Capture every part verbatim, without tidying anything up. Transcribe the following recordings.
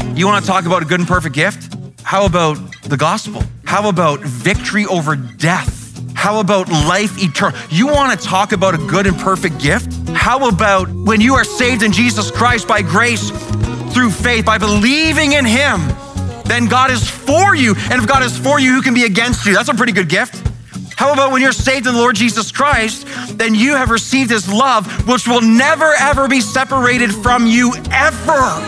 You wanna talk about a good and perfect gift? How about the gospel? How about victory over death? How about life eternal? You wanna talk about a good and perfect gift? How about when you are saved in Jesus Christ by grace through faith, by believing in him, then God is for you. And if God is for you, who can be against you? That's a pretty good gift. How about when you're saved in the Lord Jesus Christ, then you have received his love, which will never, ever be separated from you ever.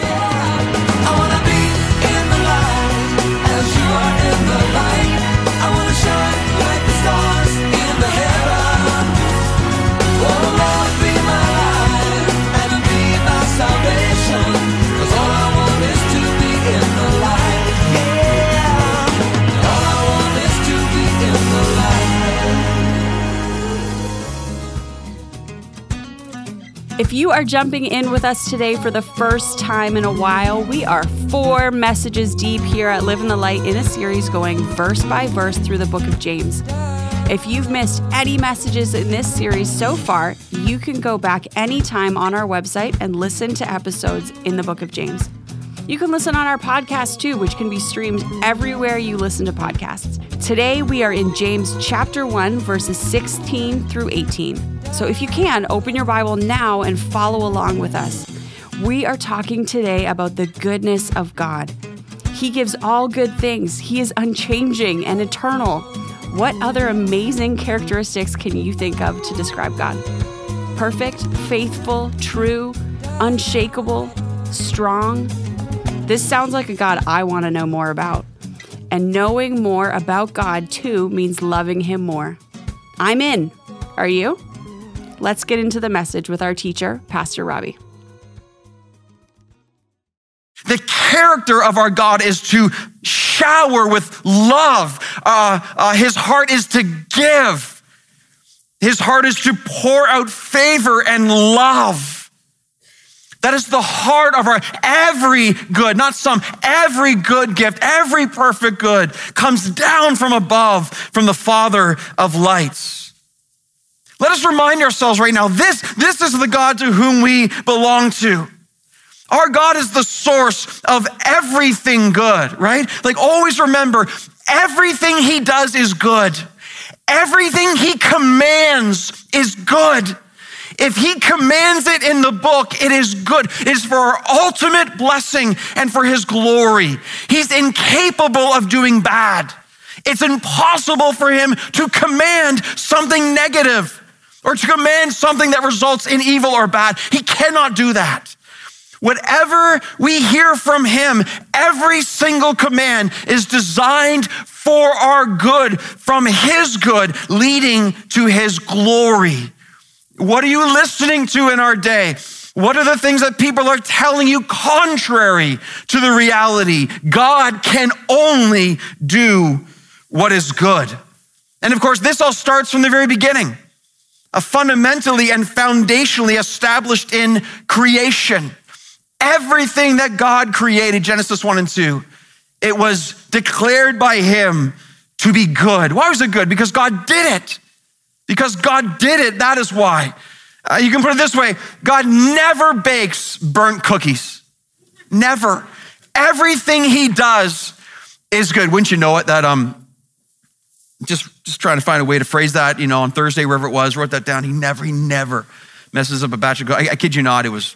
If you are jumping in with us today for the first time in a while, we are four messages deep here at Live in the Light in a series going verse by verse through the book of James. If you've missed any messages in this series so far, you can go back anytime on our website and listen to episodes in the book of James. You can listen on our podcast too, which can be streamed everywhere you listen to podcasts. Today, we are in James chapter one, verses sixteen through eighteen. So if you can, open your Bible now and follow along with us. We are talking today about the goodness of God. He gives all good things. He is unchanging and eternal. What other amazing characteristics can you think of to describe God? Perfect, faithful, true, unshakable, strong. This sounds like a God I want to know more about. And knowing more about God, too, means loving him more. I'm in. Are you? Let's get into the message with our teacher, Pastor Robbie. The character of our God is to shower with love. Uh, uh, his heart is to give. His heart is to pour out favor and love. That is the heart of our, every good, not some, every good gift, every perfect good comes down from above, from the Father of lights. Let us remind ourselves right now, this, this is the God to whom we belong to. Our God is the source of everything good, right? Like always remember, everything he does is good. Everything he commands is good. If he commands it in the book, it is good. It is for our ultimate blessing and for his glory. He's incapable of doing bad. It's impossible for him to command something negative or to command something that results in evil or bad. He cannot do that. Whatever we hear from him, every single command is designed for our good, from his good, leading to his glory. What are you listening to in our day? What are the things that people are telling you contrary to the reality? God can only do what is good. And of course, this all starts from the very beginning. A fundamentally and foundationally established in creation. Everything that God created, Genesis one and two, it was declared by him to be good. Why was it good? Because God did it. Because God did it, that is why. Uh, you can put it this way, God never bakes burnt cookies. Never. Everything he does is good. Wouldn't you know it, that um, just, just trying to find a way to phrase that, you know, on Thursday, wherever it was, wrote that down. He never, he never messes up a batch of cookies. I, I kid you not, it was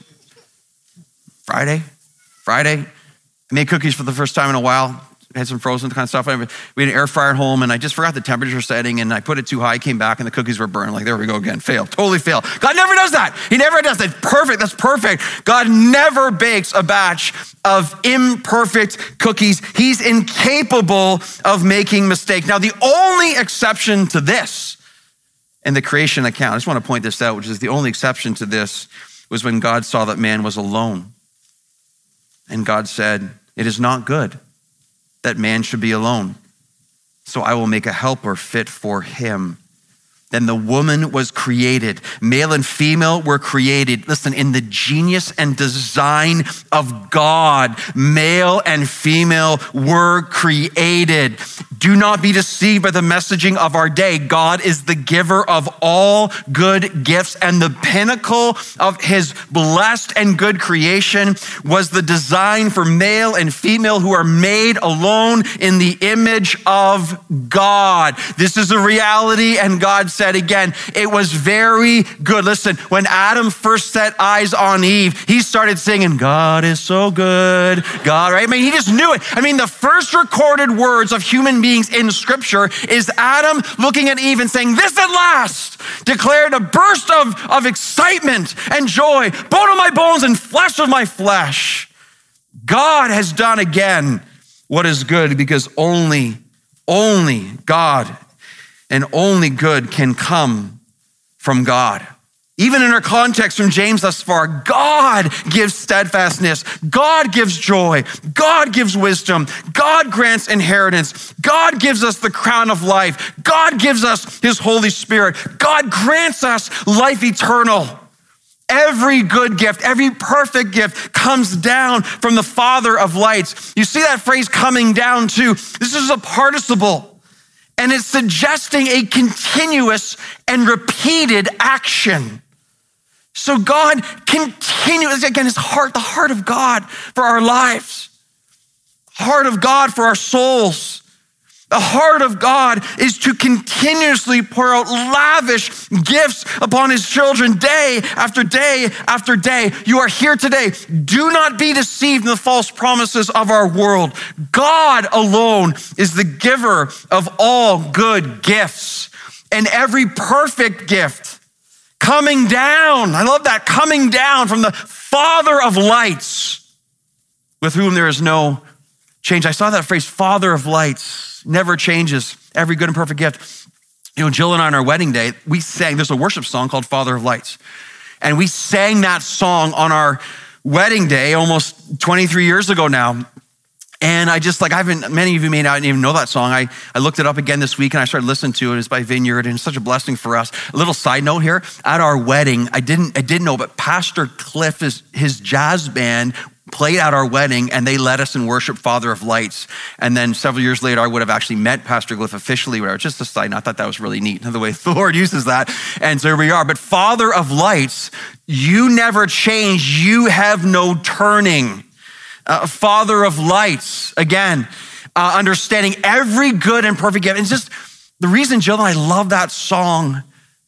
Friday, Friday. I made cookies for the first time in a while. I had some frozen kind of stuff. We had an air fryer at home and I just forgot the temperature setting and I put it too high, came back and the cookies were burned. Like, there we go again, failed, totally failed. God never does that. He never does that. Perfect, that's perfect. God never bakes a batch of imperfect cookies. He's incapable of making mistakes. Now, the only exception to this in the creation account, I just want to point this out, which is the only exception to this, was when God saw that man was alone. And God said, it is not good that man should be alone. So I will make a helper fit for him. Then the woman was created. Male and female were created. Listen, in the genius and design of God, male and female were created. Do not be deceived by the messaging of our day. God is the giver of all good gifts, and the pinnacle of his blessed and good creation was the design for male and female who are made alone in the image of God. This is a reality, and God said again, it was very good. Listen, when Adam first set eyes on Eve, he started singing, God is so good, God, right? I mean, he just knew it. I mean, the first recorded words of human beings in scripture is Adam looking at Eve and saying, this at last declared a burst of, of excitement and joy, bone of my bones and flesh of my flesh. God has done again what is good, because only, only God and only good can come from God. Even in our context from James thus far, God gives steadfastness, God gives joy, God gives wisdom, God grants inheritance, God gives us the crown of life, God gives us his Holy Spirit, God grants us life eternal. Every good gift, every perfect gift comes down from the Father of lights. You see that phrase coming down too. This is a participle, and it's suggesting a continuous and repeated action. So God continues, again, his heart, the heart of God for our lives, heart of God for our souls. The heart of God is to continuously pour out lavish gifts upon his children day after day after day. You are here today. Do not be deceived in the false promises of our world. God alone is the giver of all good gifts, and every perfect gift coming down. I love that, coming down from the Father of lights, with whom there is no change. I saw that phrase, Father of lights. Never changes, every good and perfect gift. You know, Jill and I on our wedding day, we sang, there's a worship song called Father of Lights. And we sang that song on our wedding day almost twenty-three years ago now. And I just like, I haven't, many of you may not even know that song. I, I looked it up again this week and I started listening to it. It's by Vineyard, and it's such a blessing for us. A little side note here, at our wedding, I didn't, I didn't know, but Pastor Cliff, is, his jazz band played at our wedding, and they led us in worship, Father of Lights. And then several years later, I would have actually met Pastor Cliff officially. Where just a side note, I thought that was really neat, the way the Lord uses that. And so here we are. But Father of Lights, you never change. You have no turning. Uh, Father of Lights, again, uh, understanding every good and perfect gift. And just the reason Jill and I love that song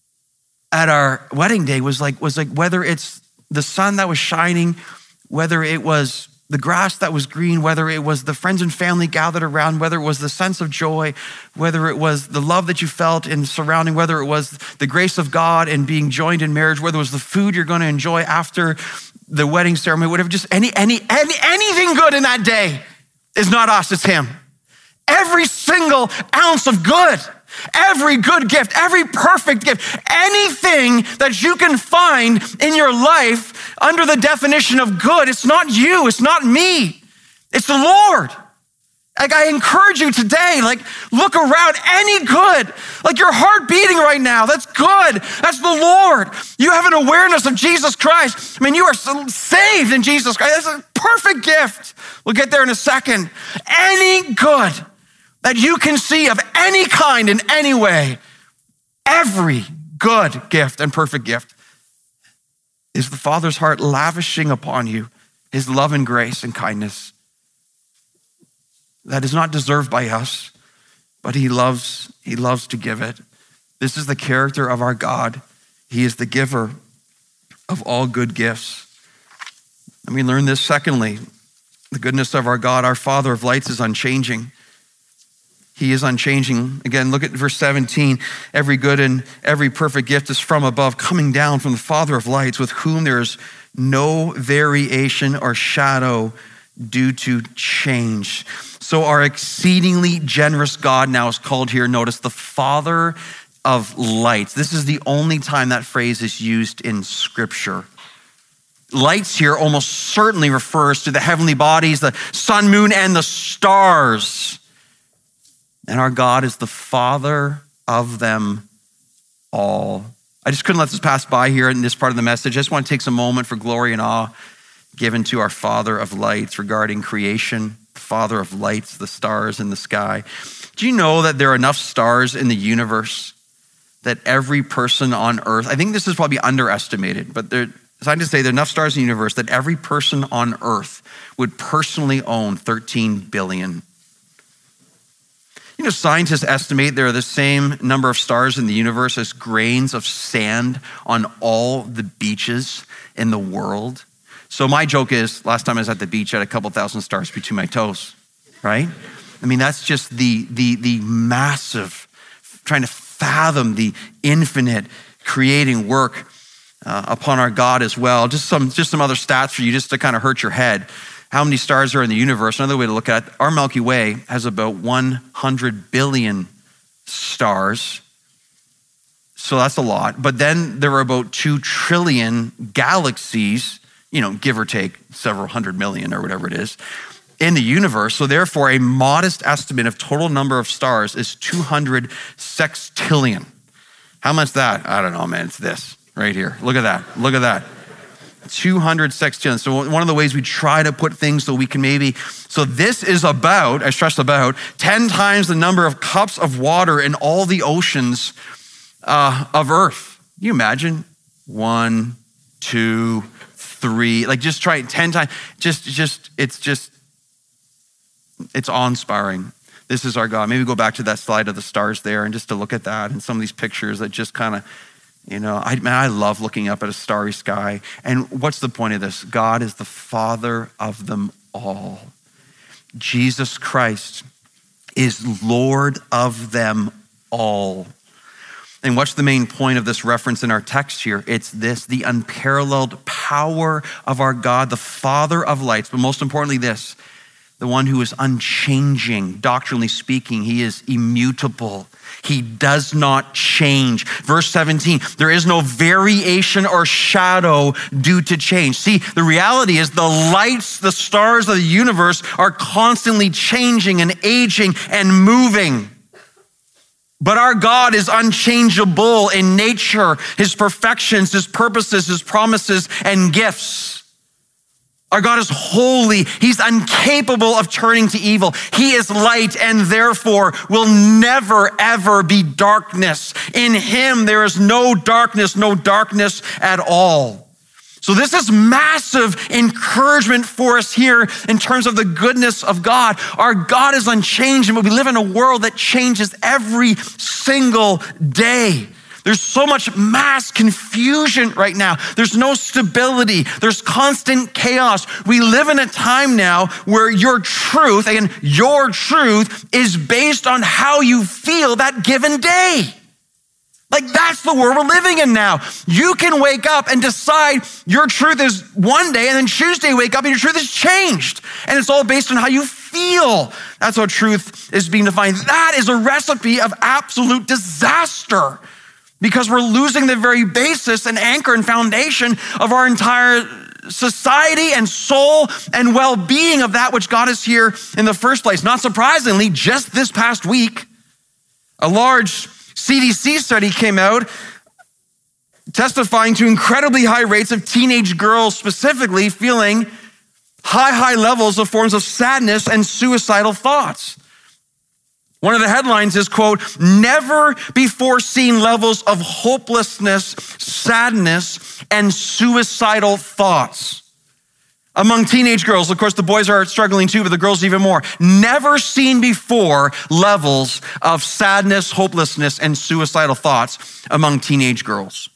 at our wedding day was like, was like whether it's the sun that was shining, whether it was the grass that was green, whether it was the friends and family gathered around, whether it was the sense of joy, whether it was the love that you felt in surrounding, whether it was the grace of God and being joined in marriage, whether it was the food you're going to enjoy after the wedding ceremony, whatever, just any, any, any, anything good in that day is not us, it's him. Every single ounce of good, every good gift, every perfect gift, anything that you can find in your life under the definition of good, it's not you, it's not me, it's the Lord. Like, I encourage you today, like, look around, any good, like your heart beating right now, that's good. That's the Lord. You have an awareness of Jesus Christ. I mean, you are saved in Jesus Christ. That's a perfect gift. We'll get there in a second. Any good that you can see of any kind in any way, every good gift and perfect gift is the Father's heart lavishing upon you his love and grace and kindness that is not deserved by us, but he loves, he loves to give it. This is the character of our God. He is the giver of all good gifts. And we learn this secondly, the goodness of our God, our Father of lights, is unchanging. He is unchanging. Again, look at verse seventeen. Every good and every perfect gift is from above, coming down from the Father of lights, with whom there is no variation or shadow due to change. So our exceedingly generous God now is called here, notice, the Father of lights. This is the only time that phrase is used in Scripture. Lights here almost certainly refers to the heavenly bodies, the sun, moon, and the stars. And our God is the Father of them all. I just couldn't let this pass by here in this part of the message. I just want to take some moment for glory and awe given to our Father of lights regarding creation, Father of lights, the stars in the sky. Do you know that there are enough stars in the universe that every person on earth, I think this is probably underestimated, but there, scientists say there are enough stars in the universe that every person on earth would personally own thirteen billion. You know, scientists estimate there are the same number of stars in the universe as grains of sand on all the beaches in the world. So my joke is, last time I was at the beach, I had a couple thousand stars between my toes, right? I mean, that's just the, the, the massive, trying to fathom the infinite creating work uh, upon our God as well. Just some, just some other stats for you, just to kind of hurt your head. How many stars are in the universe? Another way to look at it, our Milky Way has about one hundred billion stars. So that's a lot. But then there are about two trillion galaxies, you know, give or take several hundred million or whatever it is, in the universe. So therefore, a modest estimate of total number of stars is two hundred sextillion. How much is that? I don't know, man. It's this right here. Look at that. Look at that. two hundred sextillion. So one of the ways we try to put things so we can maybe, so this is about, I stress about, ten times the number of cups of water in all the oceans uh, of Earth. Can you imagine? One, two, three, like just try it ten times. Just, just, it's just, it's awe-inspiring. This is our God. Maybe go back to that slide of the stars there and just to look at that and some of these pictures that just kind of, you know, I, man, I love looking up at a starry sky. And what's the point of this? God is the Father of them all. Jesus Christ is Lord of them all. And what's the main point of this reference in our text here? It's this, the unparalleled power of our God, the Father of lights, but most importantly this, the one who is unchanging, doctrinally speaking. He is immutable. He does not change. Verse seventeen, there is no variation or shadow due to change. See, the reality is the lights, the stars of the universe are constantly changing and aging and moving. But our God is unchangeable in nature, his perfections, his purposes, his promises, and gifts. Our God is holy. He's incapable of turning to evil. He is light and therefore will never, ever be darkness. In him, there is no darkness, no darkness at all. So this is massive encouragement for us here in terms of the goodness of God. Our God is unchanging, but we live in a world that changes every single day. There's so much mass confusion right now. There's no stability. There's constant chaos. We live in a time now where your truth, again, your truth is based on how you feel that given day. Like that's the world we're living in now. You can wake up and decide your truth is one day, and then Tuesday wake up and your truth is changed. And it's all based on how you feel. That's how truth is being defined. That is a recipe of absolute disaster, because we're losing the very basis and anchor and foundation of our entire society and soul and well-being of that which got us here in the first place. Not surprisingly, just this past week, a large C D C study came out testifying to incredibly high rates of teenage girls specifically feeling high, high levels of forms of sadness and suicidal thoughts. One of the headlines is, quote, never before seen levels of hopelessness, sadness, and suicidal thoughts among teenage girls. Of course, the boys are struggling too, but the girls even more. Never seen before levels of sadness, hopelessness, and suicidal thoughts among teenage girls.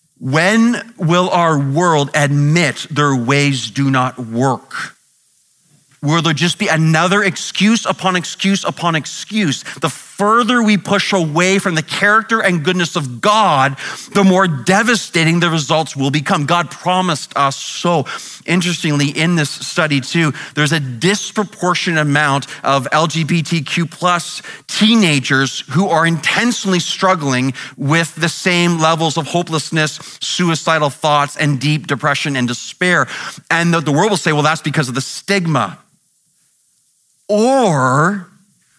When will our world admit their ways do not work? Will there just be another excuse upon excuse upon excuse? The further we push away from the character and goodness of God, the more devastating the results will become. God promised us so. Interestingly, in this study too, there's a disproportionate amount of L G B T Q plus teenagers who are intentionally struggling with the same levels of hopelessness, suicidal thoughts, and deep depression and despair. And the, the world will say, well, that's because of the stigma. Or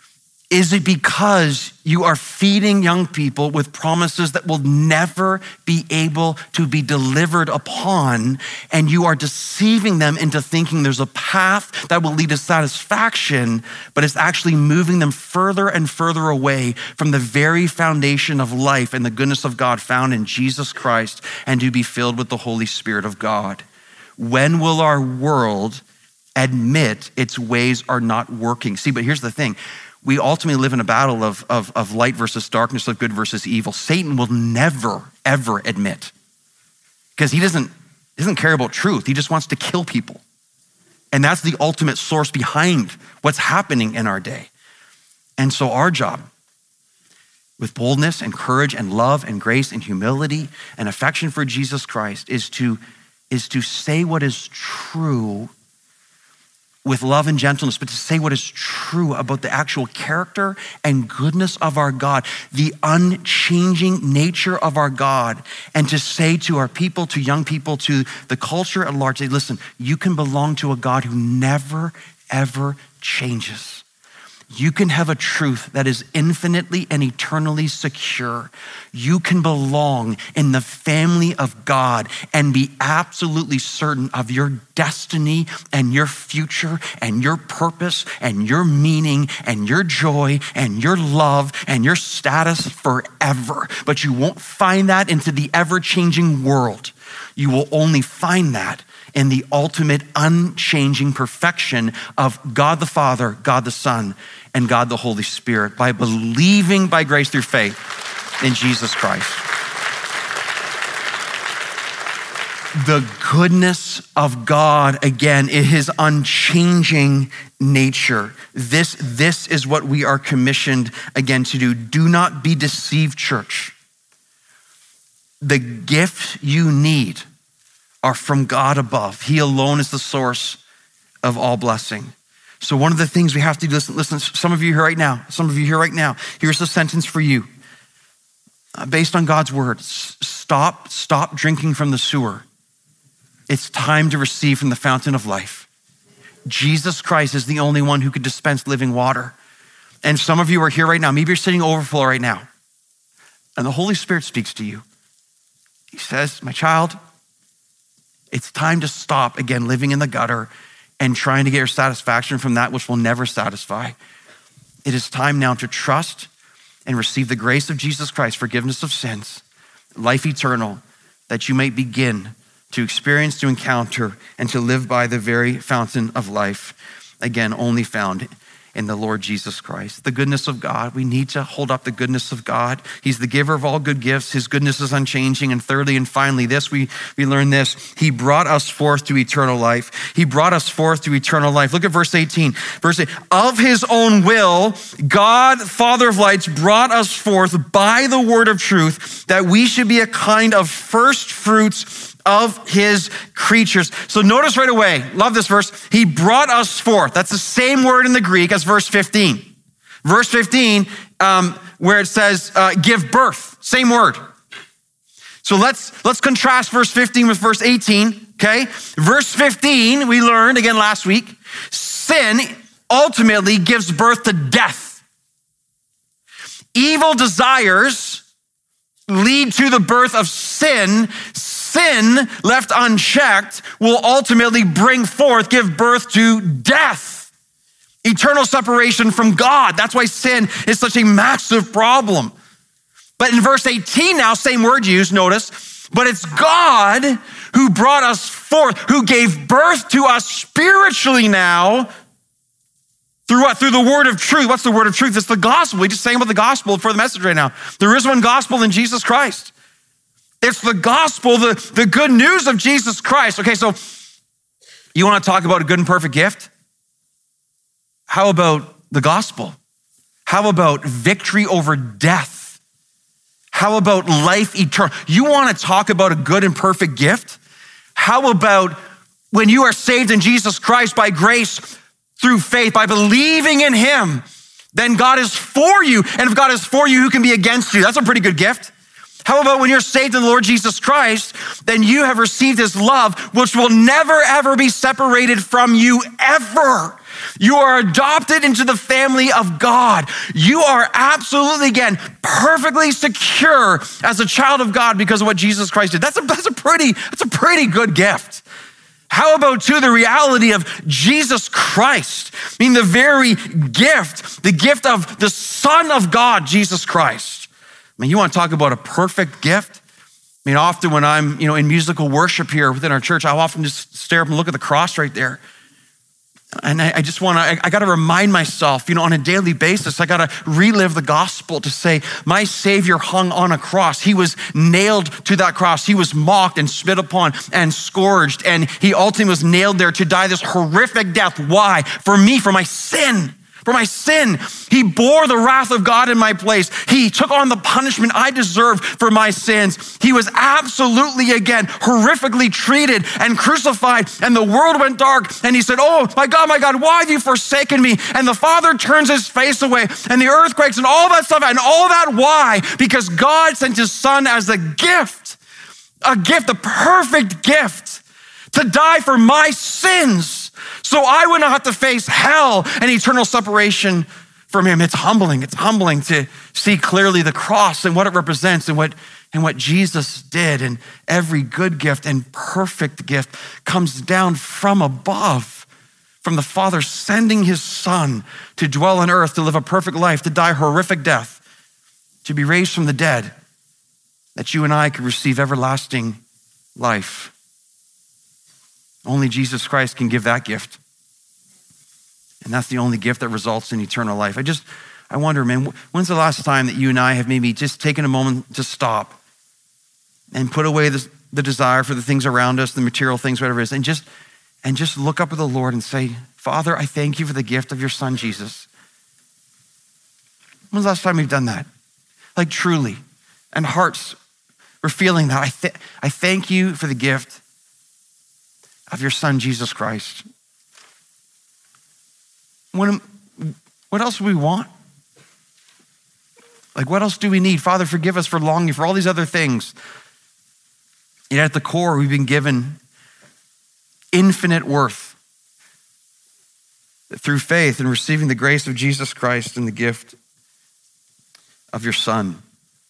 Is it because you are feeding young people with promises that will never be able to be delivered upon, and you are deceiving them into thinking there's a path that will lead to satisfaction, but it's actually moving them further and further away from the very foundation of life and the goodness of God found in Jesus Christ, and to be filled with the Holy Spirit of God? When will our world admit its ways are not working? See, but here's the thing. We ultimately live in a battle of, of, of light versus darkness, of good versus evil. Satan will never, ever admit, because he doesn't, he doesn't care about truth. He just wants to kill people. And that's the ultimate source behind what's happening in our day. And so our job, with boldness and courage and love and grace and humility and affection for Jesus Christ, is to, is to say what is true with love and gentleness, but to say what is true about the actual character and goodness of our God, the unchanging nature of our God, and to say to our people, to young people, to the culture at large, say, listen, you can belong to a God who never, ever changes. You can have a truth that is infinitely and eternally secure. You can belong in the family of God and be absolutely certain of your destiny and your future and your purpose and your meaning and your joy and your love and your status forever. But you won't find that into the ever-changing world. You will only find that in the ultimate unchanging perfection of God the Father, God the Son, and God the Holy Spirit, by believing by grace through faith in Jesus Christ. The goodness of God, again, is his unchanging nature. This, this is what we are commissioned, again, to do. Do not be deceived, church. The gifts you need are from God above. He alone is the source of all blessing. So one of the things we have to do, listen, listen, some of you here right now, some of you here right now, here's a sentence for you. Uh, based on God's word, stop, stop drinking from the sewer. It's time to receive from the fountain of life. Jesus Christ is the only one who could dispense living water. And some of you are here right now, maybe you're sitting overflow right now, and the Holy Spirit speaks to you. He says, my child, it's time to stop, again, living in the gutter and trying to get your satisfaction from that which will never satisfy. It is time now to trust and receive the grace of Jesus Christ, forgiveness of sins, life eternal, that you might begin to experience, to encounter, and to live by the very fountain of life, again, only found in the Lord Jesus Christ. The goodness of God, we need to hold up the goodness of God. He's the giver of all good gifts. His goodness is unchanging. And thirdly and finally, this, we, we learn this. He brought us forth to eternal life. He brought us forth to eternal life. Look at verse eighteen. Verse eight, of his own will, God, Father of lights, brought us forth by the word of truth, that we should be a kind of first fruits of his creatures. So notice right away, love this verse, he brought us forth. That's the same word in the Greek as verse fifteen. Verse fifteen, um, where it says, uh, give birth, same word. So let's, let's contrast verse fifteen with verse eighteen, okay? Verse fifteen, we learned again last week, sin ultimately gives birth to death. Evil desires lead to the birth of sin. Sin, left unchecked, will ultimately bring forth, give birth to death, eternal separation from God. That's why sin is such a massive problem. But in verse eighteen now, same word used, notice, but it's God who brought us forth, who gave birth to us spiritually now through what? Through the word of truth. What's the word of truth? It's the gospel. We just sang about the gospel for the message right now. There is one gospel in Jesus Christ. It's the gospel, the, the good news of Jesus Christ. Okay, so you want to talk about a good and perfect gift? How about the gospel? How about victory over death? How about life eternal? You want to talk about a good and perfect gift? How about when you are saved in Jesus Christ by grace through faith, by believing in him, then God is for you. And if God is for you, who can be against you? That's a pretty good gift. How about when you're saved in the Lord Jesus Christ, then you have received his love, which will never, ever be separated from you ever. You are adopted into the family of God. You are absolutely, again, perfectly secure as a child of God because of what Jesus Christ did. That's a, that's a pretty, that's a pretty good gift. How about, too, the reality of Jesus Christ? I mean, the very gift, the gift of the Son of God, Jesus Christ. I mean, you want to talk about a perfect gift? I mean, often when I'm, you know, in musical worship here within our church, I'll often just stare up and look at the cross right there. And I, I just want to, I, I got to remind myself, you know, on a daily basis, I got to relive the gospel to say, my Savior hung on a cross. He was nailed to that cross. He was mocked and spit upon and scourged. And he ultimately was nailed there to die this horrific death. Why? For me, for my sin. For my sin, he bore the wrath of God in my place. He took on the punishment I deserved for my sins. He was absolutely, again, horrifically treated and crucified, and the world went dark. And he said, oh my God, my God, why have you forsaken me? And the Father turns his face away, and the earthquakes and all that stuff, and all that, why? Because God sent his Son as a gift, a gift, a perfect gift, to die for my sins, so I would not have to face hell and eternal separation from him. It's humbling. It's humbling to see clearly the cross and what it represents and what, and what Jesus did. And every good gift and perfect gift comes down from above, from the Father sending his Son to dwell on earth, to live a perfect life, to die a horrific death, to be raised from the dead, that you and I could receive everlasting life. Only Jesus Christ can give that gift. And that's the only gift that results in eternal life. I just, I wonder, man, when's the last time that you and I have maybe just taken a moment to stop and put away the, the desire for the things around us, the material things, whatever it is, and just, and just look up at the Lord and say, Father, I thank you for the gift of your Son, Jesus. When's the last time we've done that? Like truly, and hearts were feeling that. I, th- I thank you for the gift of your Son, Jesus Christ. What, what else do we want? Like, what else do we need? Father, forgive us for longing for all these other things. Yet at the core, we've been given infinite worth through faith and receiving the grace of Jesus Christ and the gift of your Son.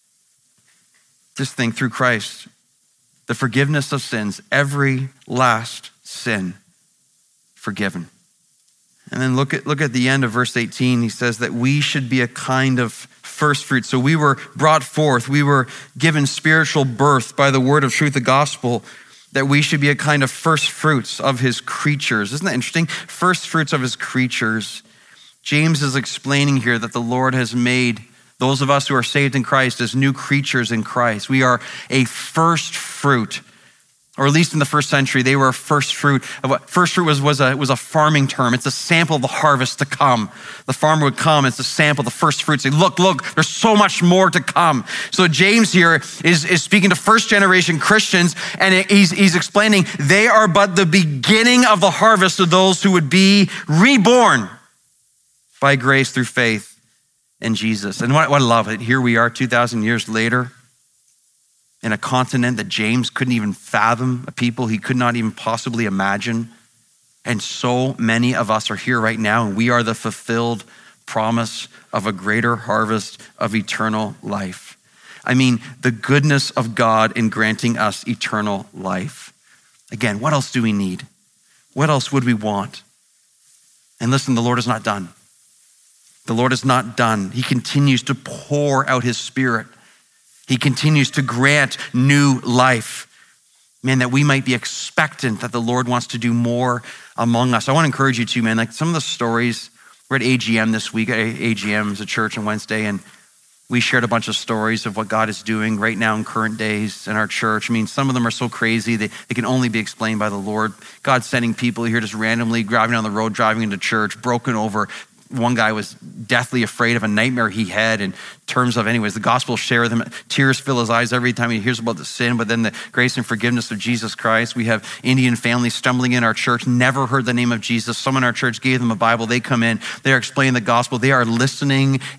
Just think, through Christ, the forgiveness of sins, every last sin forgiven. And then look at, look at the end of verse eighteen. He says that we should be a kind of first fruit. So we were brought forth. We were given spiritual birth by the word of truth, the gospel, that we should be a kind of first fruits of his creatures. Isn't that interesting? First fruits of his creatures. James is explaining here that the Lord has made those of us who are saved in Christ as new creatures in Christ. We are a first fruit, or at least in the first century, they were a first fruit. Of what first fruit was, was, a, was a farming term. It's a sample of the harvest to come. The farmer would come, it's a sample, the first fruit. Say, look, look, there's so much more to come. So James here is, is speaking to first generation Christians, and he's, he's explaining they are but the beginning of the harvest of those who would be reborn by grace through faith in Jesus. And what, what I love it, here we are two thousand years later in a continent that James couldn't even fathom, a people he could not even possibly imagine. And so many of us are here right now, and we are the fulfilled promise of a greater harvest of eternal life. I mean, the goodness of God in granting us eternal life. Again, what else do we need? What else would we want? And listen, the Lord is not done. The Lord is not done. He continues to pour out his Spirit. He continues to grant new life. Man, that we might be expectant that the Lord wants to do more among us. I want to encourage you too, man, like some of the stories, we're at A G M this week. A G M is a church on Wednesday, and we shared a bunch of stories of what God is doing right now in current days in our church. I mean, some of them are so crazy, they, they can only be explained by the Lord. God's sending people here just randomly driving down the road, driving into church, broken over. One guy was deathly afraid of a nightmare he had in terms of, anyways, the gospel share with him. Tears fill his eyes every time he hears about the sin, but then the grace and forgiveness of Jesus Christ. We have Indian families stumbling in our church, never heard the name of Jesus. Someone in our church gave them a Bible. They come in, they're explaining the gospel. They are listening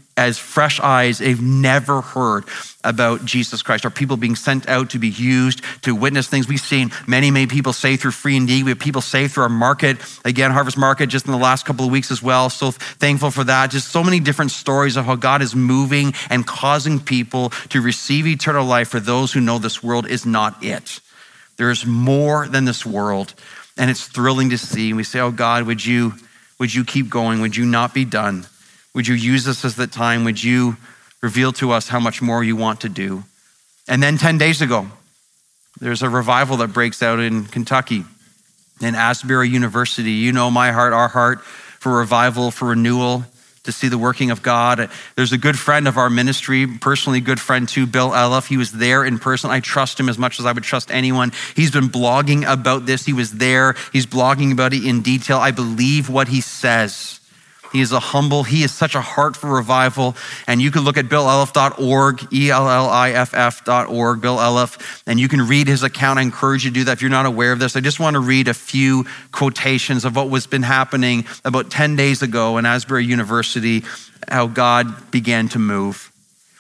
as fresh eyes they've never heard about Jesus Christ. Our people being sent out to be used to witness things. We've seen many, many people saved through Free Indeed. We have people saved through our market. Again, Harvest Market just in the last couple of weeks as well. So thankful for that. Just so many different stories of how God is moving and causing people to receive eternal life for those who know this world is not it. There is more than this world, and it's thrilling to see. We say, oh God, would you, would you keep going? Would you not be done? Would you use this as the time? Would you reveal to us how much more you want to do? And then ten days ago, there's a revival that breaks out in Kentucky, in Asbury University. You know my heart, our heart for revival, for renewal, to see the working of God. There's a good friend of our ministry, personally good friend too, Bill Elliff. He was there in person. I trust him as much as I would trust anyone. He's been blogging about this. He was there. He's blogging about it in detail. I believe what he says. He is a humble, he is such a heart for revival. And you can look at bill elliff dot org, E L L I F F dot org, Bill Elliff, and you can read his account. I encourage you to do that if you're not aware of this. I just want to read a few quotations of what was been happening about ten days ago in Asbury University, how God began to move.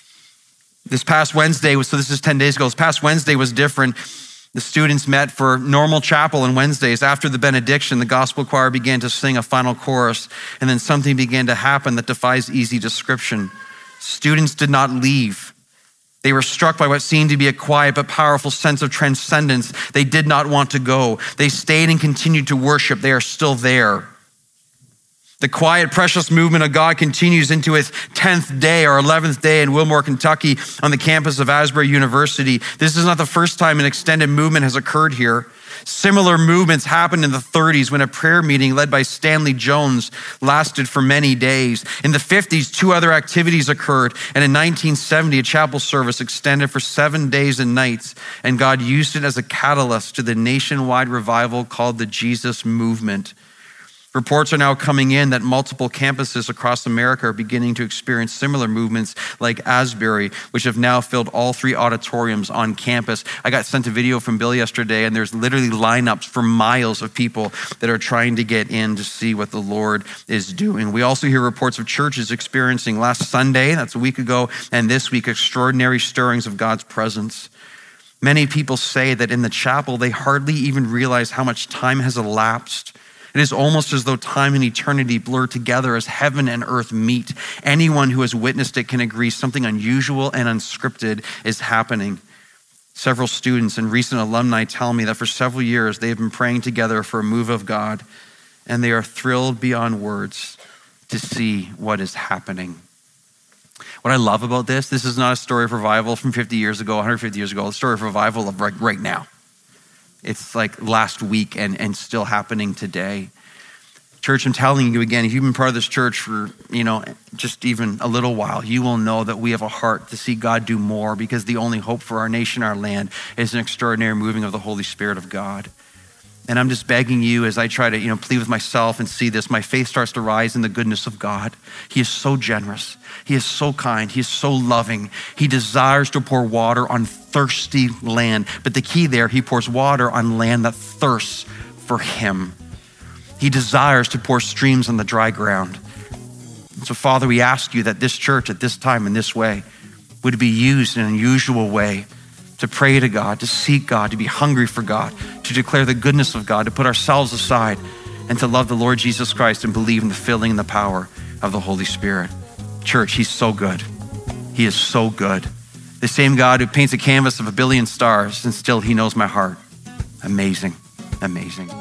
This past Wednesday was, so this is ten days ago, this past Wednesday was different. The students met for normal chapel on Wednesdays. After the benediction, the gospel choir began to sing a final chorus, and then something began to happen that defies easy description. Students did not leave. They were struck by what seemed to be a quiet but powerful sense of transcendence. They did not want to go. They stayed and continued to worship. They are still there. The quiet, precious movement of God continues into its tenth day or eleventh day in Wilmore, Kentucky, on the campus of Asbury University. This is not the first time an extended movement has occurred here. Similar movements happened in the thirties when a prayer meeting led by Stanley Jones lasted for many days. In the fifties, two other activities occurred, and in nineteen seventy, a chapel service extended for seven days and nights, and God used it as a catalyst to the nationwide revival called the Jesus Movement. Reports are now coming in that multiple campuses across America are beginning to experience similar movements like Asbury, which have now filled all three auditoriums on campus. I got sent a video from Bill yesterday, and there's literally lineups for miles of people that are trying to get in to see what the Lord is doing. We also hear reports of churches experiencing last Sunday, that's a week ago, and this week, extraordinary stirrings of God's presence. Many people say that in the chapel, they hardly even realize how much time has elapsed. It is almost as though time and eternity blur together as heaven and earth meet. Anyone who has witnessed it can agree something unusual and unscripted is happening. Several students and recent alumni tell me that for several years they have been praying together for a move of God, and they are thrilled beyond words to see what is happening. What I love about this, this is not a story of revival from fifty years ago, one hundred fifty years ago, it's a story of revival of right, right now. It's like last week and, and still happening today. Church, I'm telling you again, if you've been part of this church for, you know, just even a little while, you will know that we have a heart to see God do more, because the only hope for our nation, our land, is an extraordinary moving of the Holy Spirit of God. And I'm just begging you, as I try to, you know, plead with myself and see this, my faith starts to rise in the goodness of God. He is so generous. He is so kind. He is so loving. He desires to pour water on thirsty land. But the key there, he pours water on land that thirsts for him. He desires to pour streams on the dry ground. And so, Father, we ask you that this church at this time in this way would be used in an unusual way to pray to God, to seek God, to be hungry for God, to declare the goodness of God, to put ourselves aside, and to love the Lord Jesus Christ and believe in the filling and the power of the Holy Spirit. Church, he's so good. He is so good. The same God who paints a canvas of a billion stars, and still he knows my heart. Amazing, amazing.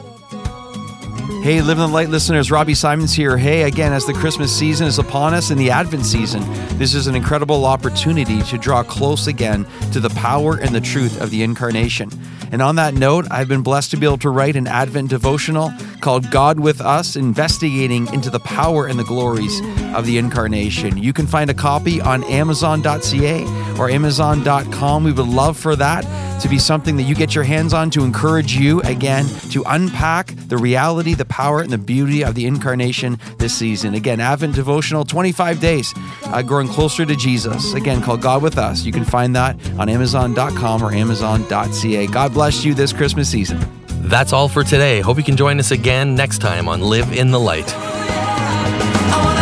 Hey, Live in the Light listeners, Robbie Simons here. Hey, again, as the Christmas season is upon us and the Advent season, this is an incredible opportunity to draw close again to the power and the truth of the incarnation. And on that note, I've been blessed to be able to write an Advent devotional called God with Us, investigating into the power and the glories of the incarnation. You can find a copy on amazon dot c a or amazon dot com. We would love for that to be something that you get your hands on to encourage you, again, to unpack the reality, the power, and the beauty of the incarnation this season. Again, Advent devotional, twenty-five days, uh, growing closer to Jesus. Again, called God with Us. You can find that on amazon dot com or amazon dot c a. God bless you this Christmas season. That's all for today. Hope you can join us again next time on Live in the Light.